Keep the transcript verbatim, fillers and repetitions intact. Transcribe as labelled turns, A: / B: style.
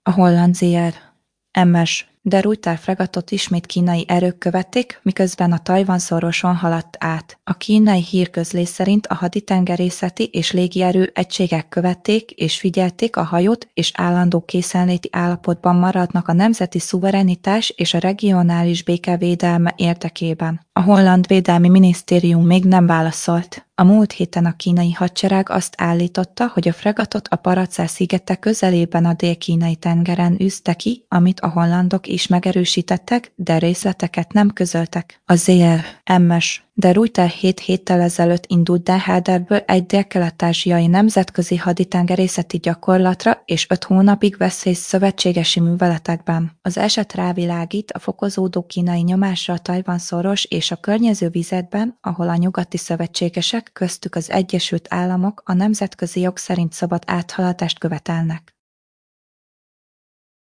A: A holland zé er em es de Ruyter fregattot ismét kínai erők követték, miközben a Tajvan-szoroson haladt át. A kínai hírközlés szerint a haditengerészeti és légierő egységek követték és figyelték a hajót, és állandó készenléti állapotban maradnak a nemzeti szuverenitás és a regionális béke védelme érdekében. A holland védelmi minisztérium még nem válaszolt. A múlt héten a kínai hadsereg azt állította, hogy a fregattot a Paracel-szigetek közelében a dél-kínai tengeren űzte ki, amit a hollandok is megerősítettek, de részleteket nem közöltek. A zé er em es de Ruyter hét héttel ezelőtt indult Den Helderből egy dél-kelet-ázsiai nemzetközi haditengerészeti gyakorlatra, és öt hónapig vesz részt szövetségesi műveletekben. Az eset rávilágít a fokozódó kínai nyomásra a Tajvan-szoros és a környező vizekben, ahol a nyugati szövetségesek, köztük az Egyesült Államok a nemzetközi jog szerint szabad áthaladást követelnek.